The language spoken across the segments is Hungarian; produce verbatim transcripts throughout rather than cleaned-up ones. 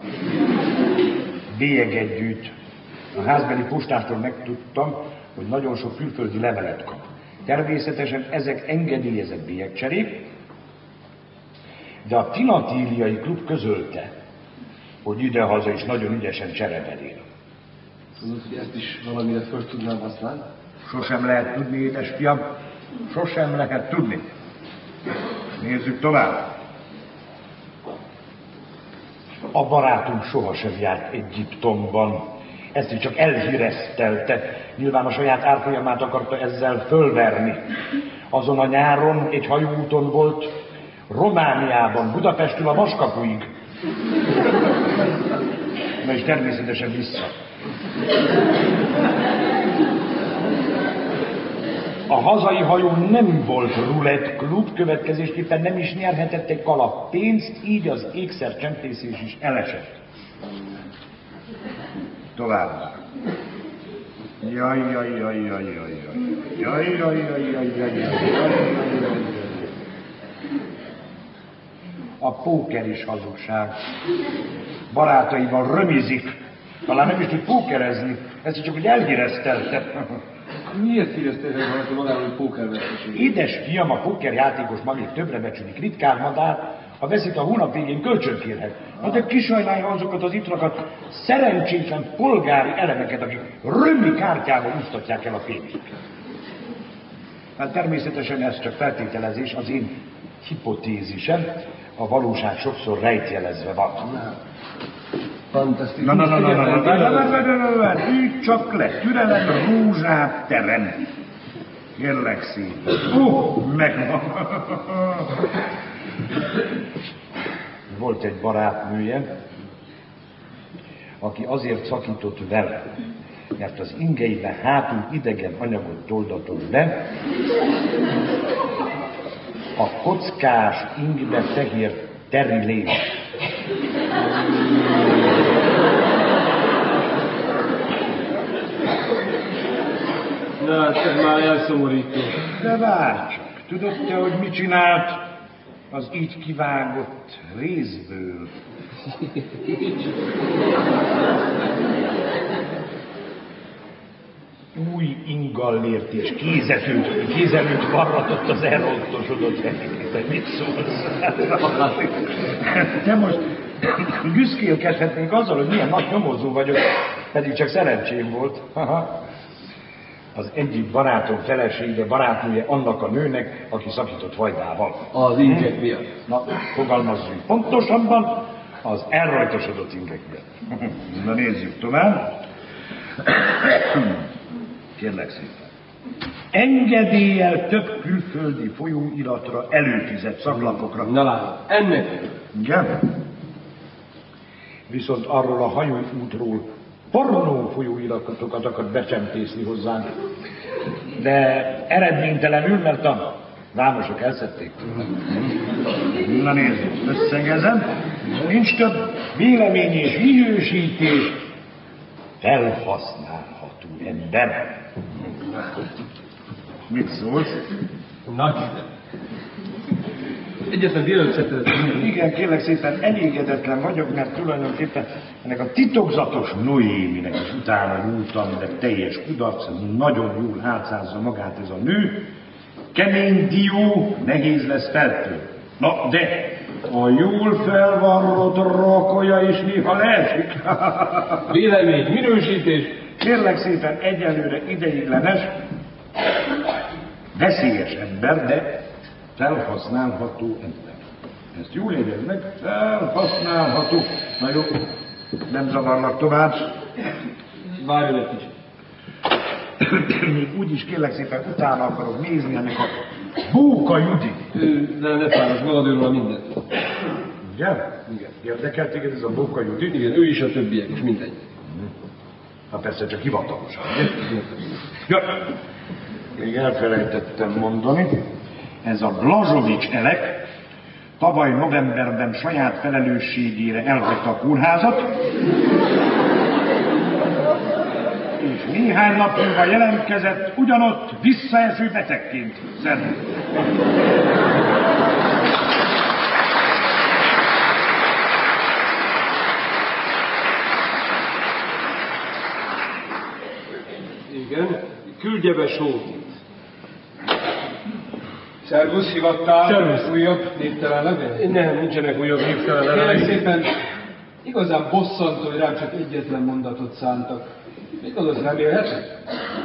Bélyeget gyűjt. A házbeli postástól megtudtam, hogy nagyon sok külföldi levelet kap. Természetesen ezek engedélyezett bélyegcserék, de a Tinatíliai klub közölte, hogy idehaza is nagyon ügyesen cserebelél. Tudod, hogy ezt is valamire föl tudnám használni? Sosem lehet tudni, édesfiam. Sosem lehet tudni. Nézzük tovább. A barátunk sohasem járt Egyiptomban. Ezt is csak elhíresztelte. Nyilván a saját árfolyamát akarta ezzel fölverni. Azon a nyáron egy hajóúton volt, Romániában, Budapestről a Vaskapuig. Na és természetesen vissza. A hazai hajó nem volt roulette klub, következésképpen nem is nyerhetett egy kalap pénzt, így az ékszercsempészés is elesett. Továbbá. Jaj, jaj, jaj, jaj, jaj, jaj, jaj, jaj, jaj, jaj, jaj, jaj. A póker is hazugság. Barátaival römizik. Talán nem is tud pókerezni. Ezt csak úgy elhíreztelte. Miért híreztelte valaki magáról, hogy pókerveszteség? Édes fiam, a pókerjátékos magét többre becsülik. Ritkán madár, ha veszik a hónap végén kölcsön kérhet. Na de kisajnálja azokat az itrakat, szerencsétlen polgári elemeket, akik römi kártyával úsztatják el a pénzt. Hát természetesen ez csak feltételezés, az én hipotézisem, a valóság sokszor rejtjelezve van. Fantasztikus. Na, na, na, na, na, na, na, na, na, na, na, így csak le, türelem, rózsát terem. Kérlek szépen. Ó, megvan. Volt egy barátnője, aki azért szakított vele, mert az ingeibe hátul idegen anyagot toldatott be, a kockás ingbe fehér terilén. Na, hát ez már elszomorító. De várj csak, tudod te, hogy mit csinált az így kivágott részből? Új ingallért és kézetült, kézelült varratott az elrontosodott helyeket. Mit szólsz? Te most büszkélkedhetnék azzal, hogy milyen nagy nyomozó vagyok, pedig csak szerencsém volt. Aha. Az egyik barátom felesége, barátnője annak a nőnek, aki szakított vajdával. Az ingek miatt? Na, fogalmazzunk pontosabban, az elrajtosodott ingek miatt. Na nézzük tovább. Kérlek szépen. Engedéllyel több külföldi folyóiratra előfizet szaklapokra. Na látod, ennek? Igen. Viszont arról a hajóútról pornó folyóiratokat akar becsempészni hozzánk. De eredménytelenül, mert a vámosok elszedték. Na nézzük, összegezem. Nincs több vélemény és minősítés. Felhasználható ember. Mit szólsz? Nagy. Egyetlen délőtt szettedet. Igen, kérlek szépen, elégedetlen vagyok, mert tulajdonképpen ennek a titokzatos Noéminek is utána nyúltam, de teljes kudarc, nagyon jól átszázza magát ez a nő. Kemény dió, nehéz lesz feltől. Na, de a jól felvarrott rakolja is néha leesik. Vélemény, minősítés. Kérlek szépen, egyelőre ideiglenes, veszélyes ember, de felhasználható ember. Ezt jól jegyezd meg, felhasználható. Na jó, nem zavarlak tovább. Várjon egy kicsit. Még úgyis kérlek szépen utána akarok nézni ennek a Bóka Judi. Nem, ne fárads, magadról mindent. Ugye? Igen. Érdekel téged ez a Bóka Judi? Igen, ő is a többiek, és mindegy. Ha persze csak hivatalosan. Ja, még elfelejtettem mondani. Ez a Blazsovics Elek tavaly novemberben saját felelősségére elhagyta a kórházat, és néhány nap múlva jelentkezett ugyanott visszaeső betegként. Szerint. Igen, küldje be Sótit. Szervusz, hivattál? Szervusz. Újabb névtelen levél? Nem, nincsenek újabb névtelen Kérlek levelek. szépen, igazán bosszantó, hogy rám csak egyetlen mondatot szántak. Mit gondolsz, remélhetek?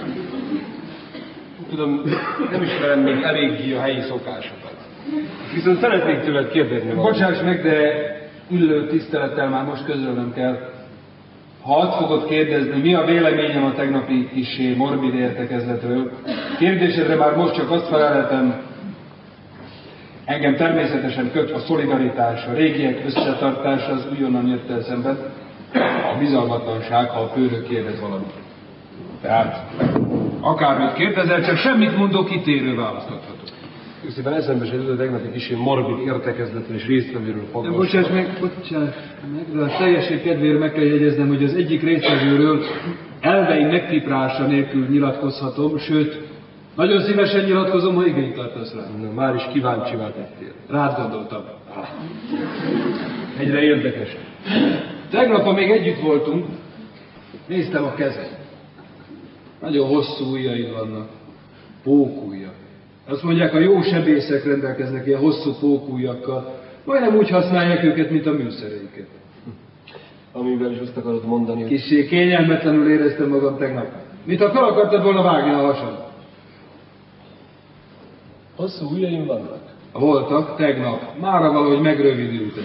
Tudom, nem ismerem még eléggé a helyi szokásokat. Viszont szeretnék tőled kérdezni valamit. Bocsáss meg, de illő tisztelettel már most közölnöm kell. Ha azt fogod kérdezni, mi a véleményem a tegnapi kissé morbid értekezletről, kérdésedre már most csak azt felelhetem, engem természetesen köt a szolidaritás, a régiek összetartása az újonnan jött el szemben, a bizalmatlanság, ha a főnök kérdez valamit. Tehát, akármit kérdezel, csak semmit mondok, kitérő választhatok. Szépen eszembe se jutott a tegnapi kissé morbid értekezletről és résztvevőről foglalkozni. Bocsáss meg, bocsáss meg, de a teljesség kedvéért meg kell jegyeznem, hogy az egyik résztvevőről elveim megtiprása nélkül nyilatkozhatom, sőt, nagyon szívesen nyilatkozom, ha igényt tartasz rá. Na, már is kíváncsivá tettél. Rád gondoltam. Egyre érdekes. Tegnap, amíg együtt voltunk, néztem a kezed. Nagyon hosszú ujjaid vannak. Pókujjak. Azt mondják, a jó sebészek rendelkeznek ilyen hosszú pókujjakkal. Majdnem úgy használják őket, mint a műszereiket. Amivel is azt akarod mondani, hogy... Kissé kényelmetlenül éreztem magam tegnap. Mint ha fel akartad volna vágni a hasad. Hosszú ujjaim vannak. Voltak tegnap. Mára valahogy megrövidültek.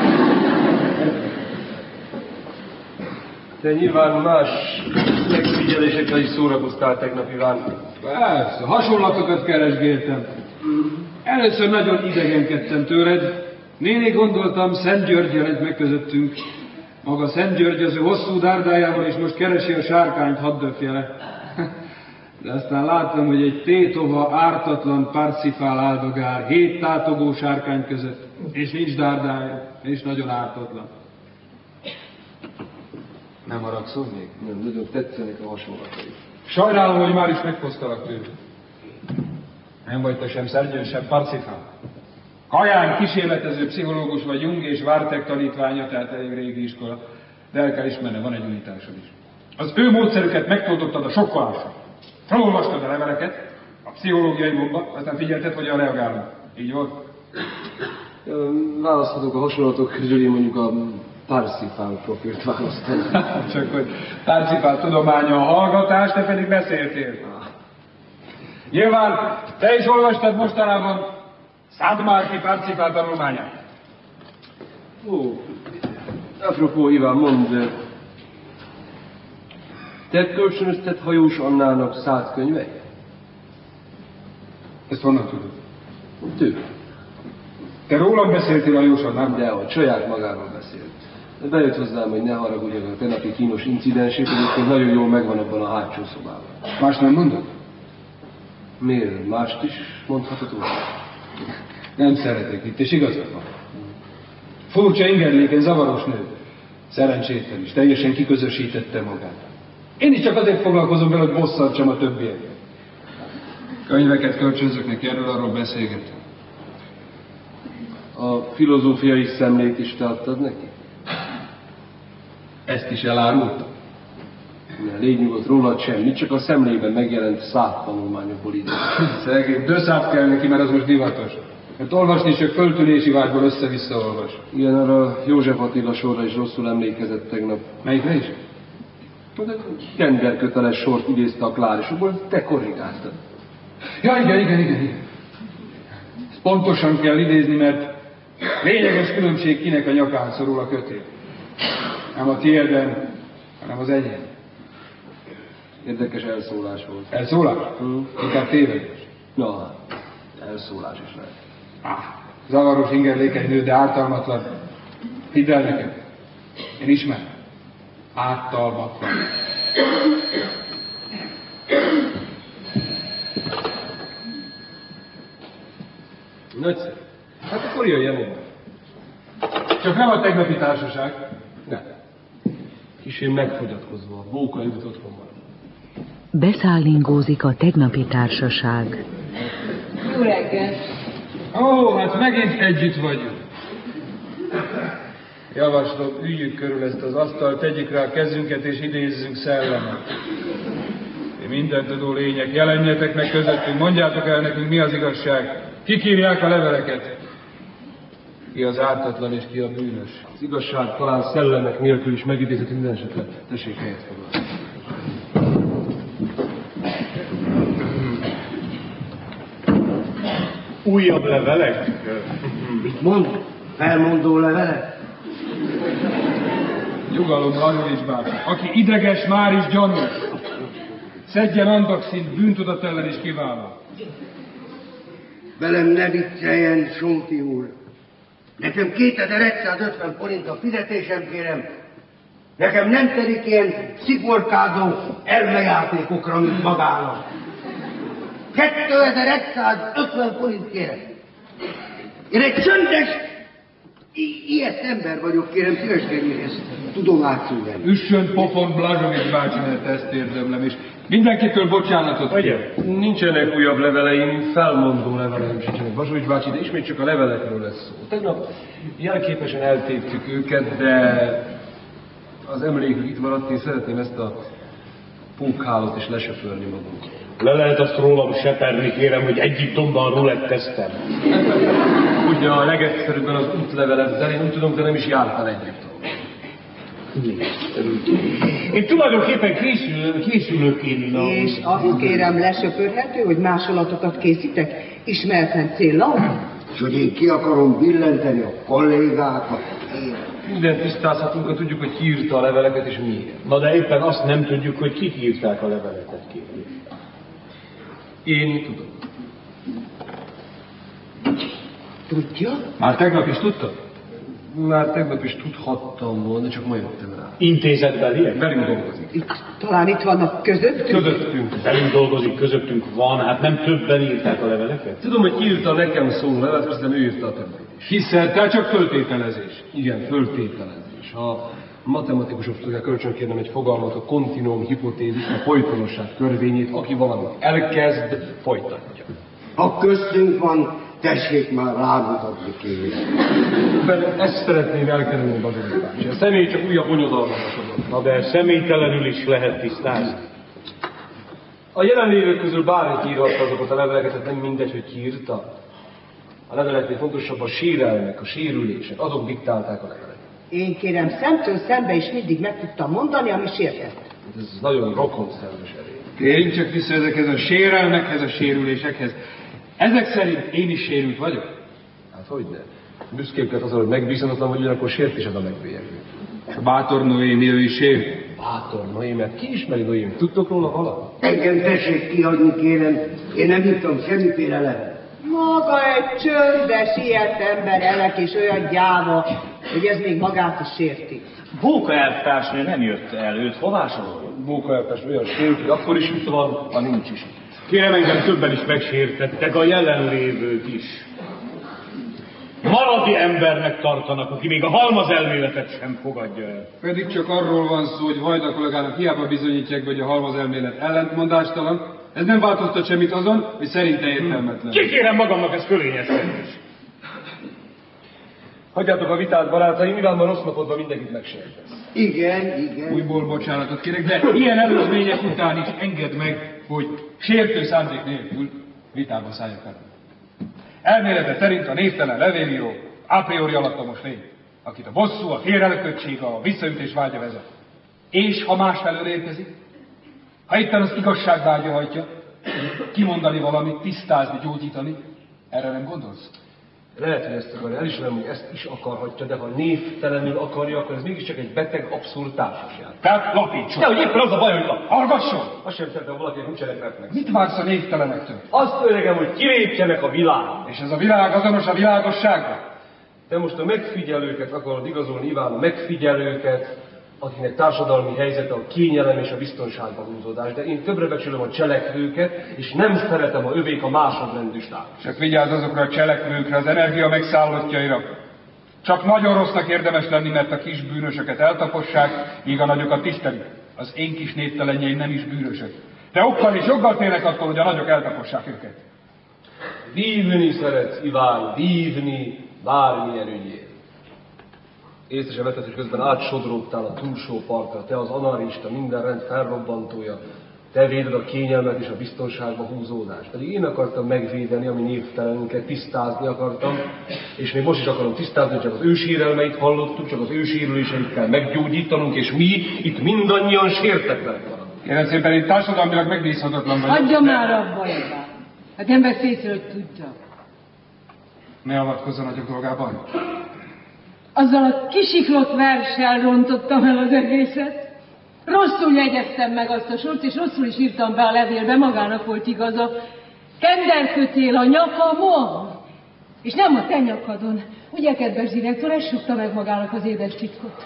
Te nyilván más megfigyelésekkel is szórakoztál tegnap, Iván. Persze, hasonlatokat keresgéltem. Először nagyon idegenkedtem tőled. Néni gondoltam, Szent György jelent meg közöttünk. Maga Szent György az ő hosszú dárdájával, és most keresi a sárkányt, hadd döfje le. De aztán láttam, hogy egy tétova, ártatlan Parcifál áldogál hét tátogó sárkány között, és nincs dárdája, és nagyon ártatlan. Nem haragszol még? Nem, nagyon tetszenek a hasonlatai. Sajnálom, hogy már is megfosztalak tőle. Nem vagy te sem Szent György, sem Parcifál. Kaján kísérletező pszichológus vagy Jung és Vártek tanítványa, tehát elég régi iskola. De el kell ismernem, van egy unitásod is. Az ő módszerüket megtoltottad a sokkolásra. Felolvastad a leveleket, a pszichológiai bomba, aztán figyelted, hogyan reagálunk. Így volt? Választhatok a hasonlatok közül, én mondjuk a Parcifál profilt választom. Csak hogy Parcifál tudománya a hallgatás, te pedig beszéltél. Nyilván te is olvastad mostanában Szádmárki Parcifál tanulmányát. Ó, apropó, Iván, mondd, te kölcsönözted Hajós Annának száz könyvei? Ezt honnan tudod? Tőle. Te rólam beszéltél a Hajós Annám? De hogy saját magáról beszélt. De bejött hozzám, hogy ne haragudjak a tegnapi kínos incidensét, egyébként nagyon jól megvan abban a hátsó szobában. Más nem mondod? Miért? Mást is mondhatod volna? Nem szeretek itt, és igazad van. Furcsa, ingerlékeny, zavaros nő. Szerencsétlen is, teljesen kiközösítette magát. Én is csak azért foglalkozom vele, hogy bosszantsam a többieket. Könyveket kölcsönzök neki, erről arról beszélgetem. A filozófiai szemlét is te adtad neki? Ezt is elárultam. Ne, légy nyugodt, rólad semmit, csak a szemlében megjelent száttanulmányokból ide. Szegény, döszát kell neki, mert az most divatos. Mert olvasni csak föltűnési vágyból össze-vissza olvas. Igen, arra József Attila sorra is rosszul emlékezett tegnap. Melyikre is? Genderköteles sort idézte a Klárisokból, te korrigáltad. Ja, igen, igen, igen, igen. Ezt pontosan kell idézni, mert lényeges különbség, kinek a nyakán szorul a kötél. Nem a tiéden, hanem az enyém. Érdekes elszólás volt. Elszólás? Hmm. Inkább tévedés. Na, elszólás is lehet. Ah, zavaros, ingerlékeny nő, de ártalmatlan. Hidd el nekem. Én ismerem. Ártalmatlan. Nagyszerű. Hát akkor jöjjön innen. Csak nem a tegnapi társaság. Nem. Kissé megfogyatkozva, a bóka jut otthon van. Beszállingózik a tegnapi társaság. Jó reggel! Ó, hát megint együtt vagyunk. Javaslom, üljük körül ezt az asztalt, tegyük rá a kezünket és idézzünk szellemet. Ti mindentudó lények, jelenjetek meg közöttünk, mondjátok el nekünk, mi az igazság. Kik írják a leveleket? Ki az ártatlan és ki a bűnös? Az igazság talán szellemek nélkül is megidézett minden esetre. Tessék helyet foglalni. Újabb levelek? Mit mond? Felmondó levelek? Nyugalom, Blažovics bácsi. Aki ideges, már is gyanús. Szedjen andakszint, bűntudat ellen is kiválva. Velem ne vicceljen, Sonti úr. Nekem kétezer-százötven forint a fizetésem, kérem. Nekem nem telik ilyen szigorkázó elmejátékokra, mint magának. kétezer-százötven forint, kérem. Én egy csöndes, ilyet ember vagyok, kérem, szíveskedjék ezt tudomásul venni. Üssön pofon, Blažovics bácsi, mert ezt érdemlem, és mindenkitől bocsánatot kérem. Nincsenek újabb leveleim, felmondó leveleim sincsenek, Blažovics bácsi, de ismét csak a levelekről lesz szó. Tegnap jelképesen eltéptük őket, de az emlékük itt maradt, én szeretném ezt a pókhálót is lesöpörni magunkról. Le lehet azt rólam seperni, kérem, hogy Egyiptomban ruletteztem. Ugye a legegyszerűbben az útlevelet, de én úgy tudom, de nem is jártál Egyiptomban. Én tulajdonképpen készül, készülök innen. És azt kérem, lesöpörhető, hogy másolatokat készítek ismerten céllal? És hogy én ki akarom billenteni a kollégákat. Minden tisztázhatunk, hogy tudjuk, hogy ki írta a leveleket és miért. Na de éppen azt nem tudjuk, hogy kik írták a leveleket, kérem. Én tudom. Tudja? Már tegnap is tudtad? Már tegnap is tudhattam volna, csak ma jöttem rá. Intézetbeliek? Velünk dolgozik. Itt, talán itt vannak közöttünk? Közöttünk. Velünk dolgozik, közöttünk van, hát nem többen írták a leveleket? Tudom, hogy ki írta nekem szóló levelet, aztán ő írta a többet is. Hiszen te csak föltételezés. Igen, föltételezés. Ha matematikusok tudják kölcsönkérnem egy fogalmat, a kontinuum hipotézis, a folytonosság törvényét, aki valamit elkezd, folytatja. Ha köztünk van, tessék már rámutatni, kérem. Ezt szeretném elkerülni, Blažovics bácsi. A személy csak újabb bonyodalmasodott. Na de személytelenül is lehet tisztázni. A jelenlévők közül bárki írhatta azokat a leveleket, tehát nem mindegy, hogy ki írta. A leveleknél fontosabb a sérelmek, a sérülések, azok diktálták a leveleket. Én kérem, szemtől szembe is mindig meg tudtam mondani, ami sértett. Ez nagyon rokonszerves erény. Térjünk csak vissza ezekhez a sérelmekhez, a sérülésekhez. Ezek szerint én is sérült vagyok? Hát hogyne. Büszkébbket azon, hogy megbízhatatlan vagy, ugyanakkor sértésed a megbélyegő. És a bátor Noémi, ő is sérült. Bátor Noémet? Ki ismeri Noémit? Tudtok róla valamit? Engem tessék kihagyni, kérem. Én nem írtam semmiféle levelet. Maga egy csöndes, ilyet ember elek és olyan gyáva, hogy ez még magát is sérti. Bóka elvtársnő nem jött el, őt hová sorolja? Bóka elvtárs olyan sérült, hogy akkor is itt van, ha nincs is. Kérem, engem többen is megsértettek, a jelenlévők is. Maradi embernek tartanak, aki még a halmaz elméletet sem fogadja el. Pedig csak arról van szó, hogy Vajda kollégának hiába bizonyítják, hogy a halmaz elmélet ellentmondástalan. Ez nem változtat semmit azon, hogy szerinte értelmetlen. Kikérem magamnak ezt fölényeztetni is. Hagyjátok a vitát, barátaim, mivel ma rossz napodban mindenkit megsértesz. Igen, igen. Újból bocsánatot kérek, de ilyen előzmények után is engedd meg, hogy sértő szándék nélkül vitába szálljak el. Elmélete szerint a névtelen levélíró a priori alattomos lény, akit a bosszú, a félrelököttség, a visszaütés vágya vezet. És ha másfelől érkezik, ha éppen az igazság vágya hajtja, kimondani valamit, tisztázni, gyógyítani, erre nem gondolsz? Lehet, hogy ezt akarja, elismerem, hogy ezt is akarhatja, de ha névtelenül akarja, akkor ez mégiscsak egy beteg, abszurd társasság. Tehát lapítson! De hogy éppen az a baj, hogy lap. Hallgasson! Azt sem szeretem, valakinek nincsenek reflex. Mit vársz a névtelenektől? Azt öregem, hogy kilépjenek a világ. És ez a világ azonos a világosságra? De most a megfigyelőket akarod igazolni, Iván, a megfigyelőket, akiknek társadalmi helyzete a kényelem és a biztonságban húzódás, de én többre becsülöm a cselekvőket, és nem szeretem, a övék a másodrendű státus. Csak vigyázz azokra a cselekvőkre, az energia megszállottjaira. Csak nagyon rossznak érdemes lenni, mert a kis bűnösöket eltapossák, míg a nagyokat tisztelik. Az én kis névtelenjeim nem is bűnösök. De okkal és joggal félnek attól, hogy a nagyok eltapossák őket. Vívni szeretsz, Iván, vívni bármilyen ügyért. Észre sem vetted, hogy közben átsodródtál a túlsó partra, te az anarista, minden rend felrobbantója, Te véded a kényelmet és a biztonságba húzódást. Pedig én akartam megvédeni, ami névtelenünket, tisztázni akartam, és még most is akarom tisztázni, hogy csak az ő sérelmeit hallottuk, csak az ő sérüléseit kell meggyógyítanunk, és mi itt mindannyian sértetlenek maradunk. Kérem szépen, én társadalmilag megbízhatatlan vagyok. Hagyja már abba, Eva. Hát nem vesz észre, hogy tudja. Ne avatkozzon a dolgában. Azzal a kisiklott verssel rontottam el az egészet. Rosszul jegyeztem meg azt a sort, és rosszul is írtam be a levélbe, magának volt igaza. Kenderkötél a nyakamon, és nem a te nyakadon. Ugye, kedves direktor, ezt súgta meg magának az édes titkot.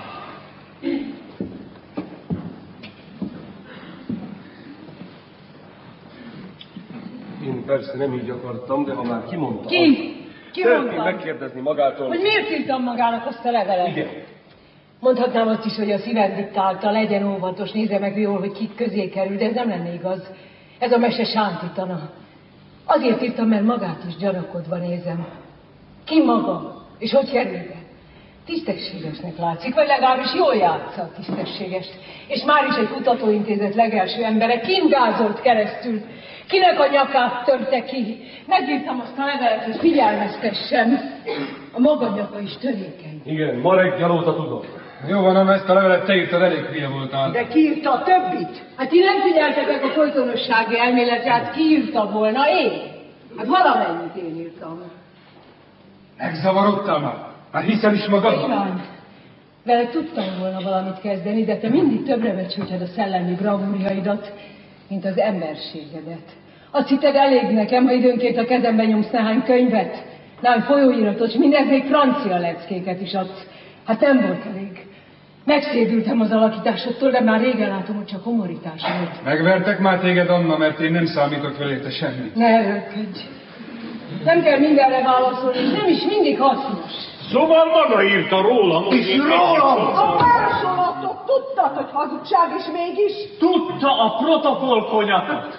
Én persze nem így akartam, de ha már kimondtam... Ki? Ki Szeretném megkérdezni magától... Hogy miért írtam magának azt a levelet? Igen. Mondhatnám azt is, hogy a szíved diktálta, legyen óvatos, nézze meg jól, hogy kik közé kerül, de ez nem lenne igaz. Ez a mese sántítana. Azért írtam, mert magát is gyanakodva nézem. Ki maga? És hogy kerül be? Tisztességesnek látszik, vagy legalábbis jól játsza a tisztességest. És már is egy kutatóintézet legelső embere kingázolt keresztül. Kinek a nyakát törte ki? Megírtam azt a levelet, hogy figyelmeztessem. A maga nyaka is törékeny. Igen, ma reggel óta tudom. Jó van, Anna, ezt a levelet te írtad, elég hülye voltál. De ki írta a többit? Hát ti nem figyeltetek a folytonossági elméletre, hát ki írta volna? Én? Hát valamennyit én írtam. Megzavarodtál már? Már hiszel is magadban? Iván, vele tudtam volna valamit kezdeni, de te mindig többre becsülted a szellemi bravúrjaidat, mint az emberségedet. Azt hitted elég nekem, ha időnként a kezembe nyomsz néhány könyvet, néhány folyóiratot, és mindez még francia leckéket is adsz. Hát nem volt elég. Megszédültem az alakításodtól, de már régen látom, hogy csak homorítás volt. Megvertek már téged, Anna, mert én nem számítok feléte semmit. Ne erőlködj. Nem kell mindenre válaszolni, és nem is mindig hasznos. Szóval maga írta rólam. És rólam! A másolatot tudtad, hogy hazugság is mégis? Tudta a protokollkonyatot.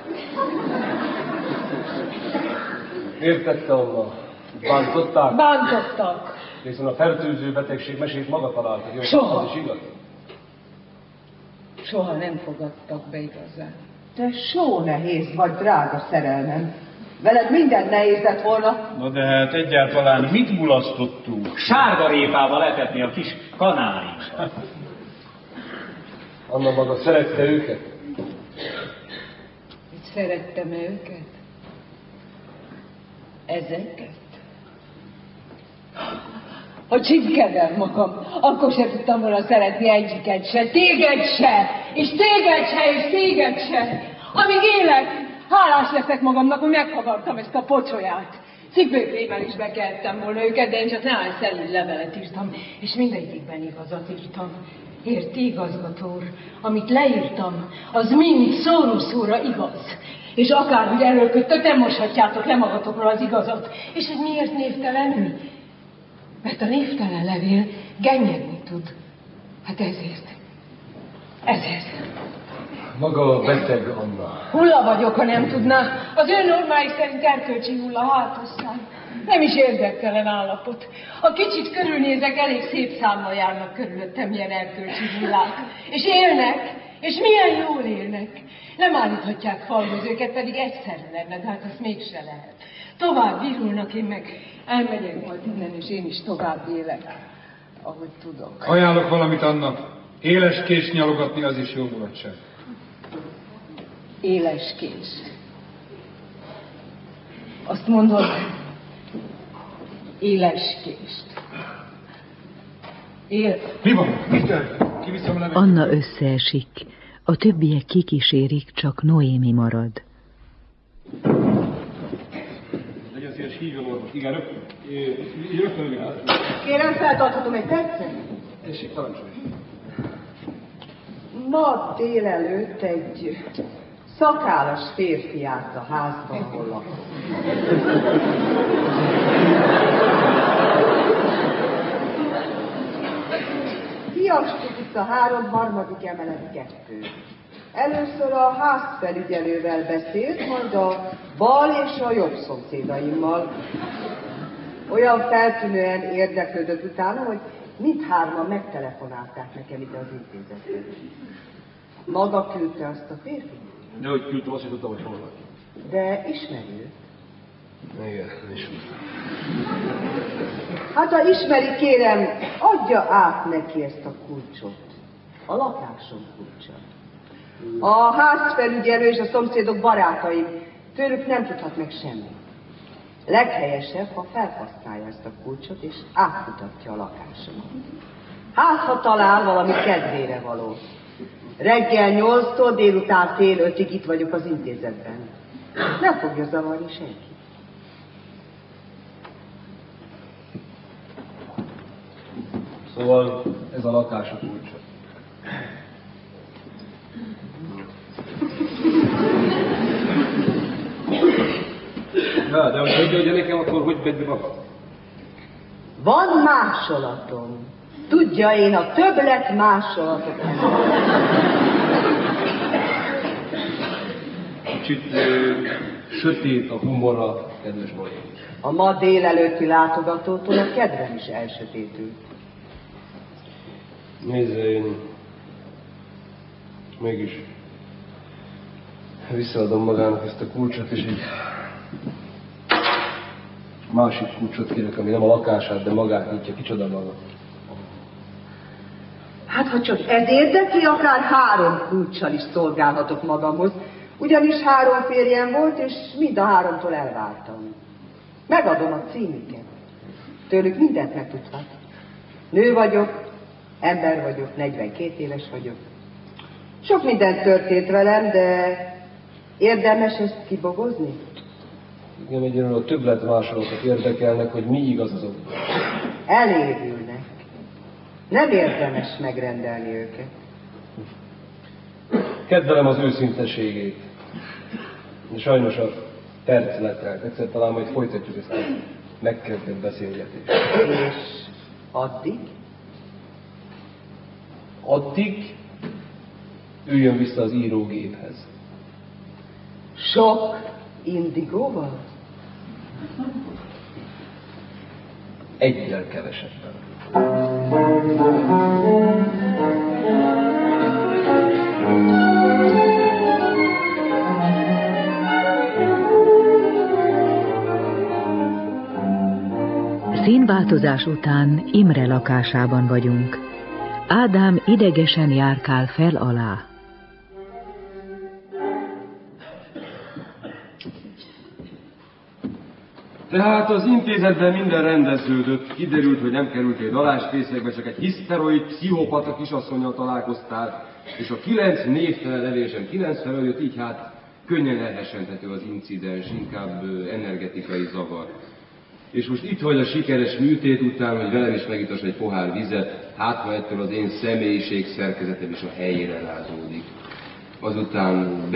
Értette, Anna? Bántották? Bántottak. Hiszen a fertőző betegség mesét maga találta. Jó, Soha. az is igaz? Soha nem fogadtak be igazán. Te só nehéz vagy, drága szerelmem. Veled minden nehéz lett volna. Na de hát egyáltalán mit mulasztottunk? Sárga répával etetni a kis kanárinkat. Anna maga szerette őket? Hogy szerettem-e őket? Ezeket? Ha csipkedem magam, akkor sem tudtam volna szeretni egyiket se, téged se, és téged se, és téged se. Amíg élek, hálás leszek magamnak, hogy megkavartam ezt a pocsolyát. Cipőkrémmel is bekeltem volna őket, de én csak néhány szelíd levelet írtam, és mindegyikben igazat írtam. Érti, igazgató úr, amit leírtam, az mind szóró-szóra igaz. És akárhogy erőlködtök, nem moshatjátok le magatokról az igazat. És hogy miért névtelenül? Mert a névtelen levél gennyegni tud. Hát ezért. Ezért. Maga beteg, Anna. Hulla vagyok, ha nem tudná. Az ő normális szerint erkölcsi hulla hátosszán. Nem is érdektelen állapot. Ha kicsit körülnézek, elég szép számmal járnak körülöttem ilyen erkölcsi hullák. És élnek, és milyen jól élnek. Nem állíthatják falgozőket, pedig egyszerű lenne, de hát azt mégse lehet. Tovább virulnak, én meg elmegyek majd innen, és én is tovább élek, ahogy tudok. Ajánlok valamit, Anna. Éles kést nyalogatni, az is jó mulatság. Éles kés. Azt mondod, éles kést. Él... Mi van? Mi történt? Kiviszem a levelet. Anna összeesik. A többiek kikísérik, csak Noémi marad. Legyen szíves, hívjon orvos. Igen, rögtön. Rögtön. Kérem, feltarthatom egy percet? Tessék, parancsolj. Ma délelőtt egy szakállas férfi állt a házban, ahol lakott. Fiastuk utca három, harmadik emelet kettő. Először a házfelügyelővel beszélt, majd a bal és a jobb szomszédaimmal. Olyan feltűnően érdeklődött utána, hogy mindhárman megtelefonálták nekem ide az intézetbe. Maga küldte azt a férfit? De hogy küldtem, azt, hogy tudtam, hogy hol van. De ismeri őt? Igen, ismerem. Hát ha ismeri, kérem, adja át neki ezt a kulcsot. A lakásom kulcsa. A házfelügyelő és a szomszédok barátaim, tőlük nem tudhat meg semmit. Leghelyesebb, ha felhasználja ezt a kulcsot, és átmutatja a lakásomat. Hát, ha talál valami kedvére való. Reggel nyolctól délután fél ötig itt vagyok az intézetben. Nem fogja zavarni senki. Szóval ez a lakás a kulcsa. Ja, de hogy adja nekem, akkor hogy megy be maga? Van másolatom. Tudja, én a többlet másolatot. Kicsit ö, sötét a humora, kedves baj. A ma délelőtti látogatótól a kedvem is elsötétült. Nézze, én mégis visszaadom magának ezt a kulcsot, és egy másik kulcsot kérek, ami nem a lakását, de magát nyitja. Kicsoda maga? Hát, ha csak ez érdekli, akár három kulccsal is szolgálhatok magamhoz. Ugyanis három férjem volt, és mind a háromtól elváltam. Megadom a címüket. Tőlük mindent megtudhat. Nő vagyok, ember vagyok, negyvenkét éves vagyok. Sok minden történt velem, de érdemes ezt kibogozni? Igen, egyébként a többlet másolatok érdekelnek, hogy mi igaz azokban. Elévülnek. Nem érdemes megrendelni őket. Kedvelem az őszinteségét. De sajnos a perc letelt. Egyszer talán majd folytatjuk ezt a megkezdett beszélgetést. És addig? Addig üljön vissza az írógéphez. Sok indigóval? Egyel kevesebben. Színváltozás után Imre lakásában vagyunk. Ádám idegesen járkál fel alá. Tehát az intézetben minden rendeződött. Kiderült, hogy nem kerültél dalásfészekbe, csak egy hiszteroid, pszichopata kisasszonnyal találkoztál, és a kilenc névtelen levélsen kilenc felől jött, így hát könnyen elhessenthető az incidens, inkább energetikai zavar. És most itt vagy a sikeres műtét után, hogy velem is megitass egy pohár vizet, hát ha ettől az én személyiség szerkezetem is a helyére rázódik. Azután